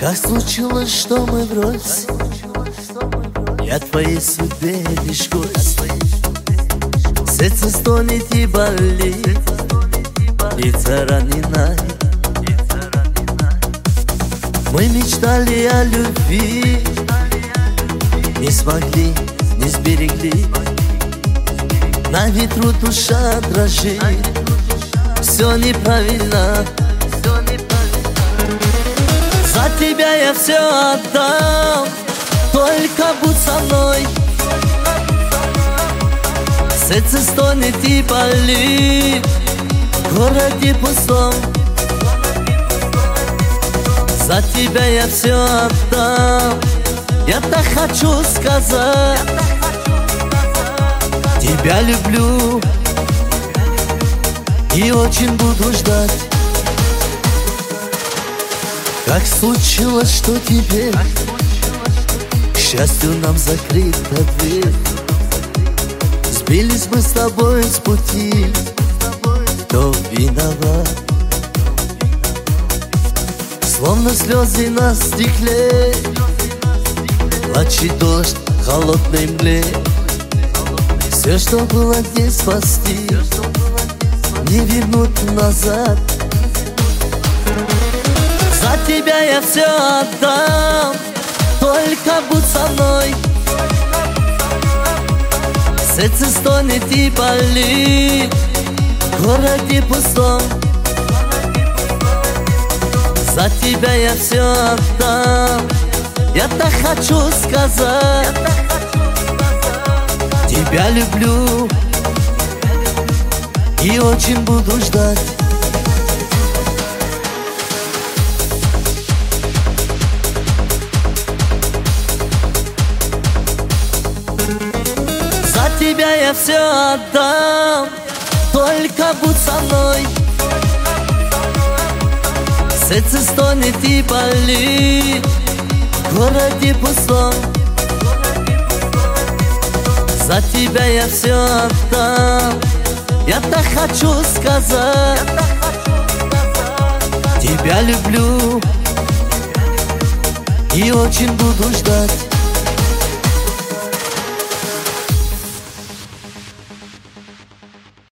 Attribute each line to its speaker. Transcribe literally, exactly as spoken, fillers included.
Speaker 1: Как случилось, что мы врозь? Я твоей судьбе лишь гость. Сердце стонет и болит, лица ранена. Мы мечтали о любви, не смогли, не сберегли. На ветру душа дрожит, все неправильно. За тебя я все отдам, только будь со мной. Сердце стонет и болит в городе пустом. За тебя я все отдам, я так хочу сказать. Тебя люблю и очень буду ждать. Как случилось, что теперь к счастью нам закрыта дверь. Сбились мы с тобой с пути, кто виноват? Словно слезы на стекле, плачет дождь в холодной мгле. Все, что было, не спасти, не вернуть назад. За тебя я все отдам, только будь со мной. Сердце стонет и болит в городе пустом. За тебя я все отдам, я так хочу сказать. Тебя люблю и очень буду ждать. За тебя я все отдам, только будь со мной. Сердце стонет и болит в городе пустом. За тебя я все отдам, я так хочу сказать. Тебя люблю и очень буду ждать.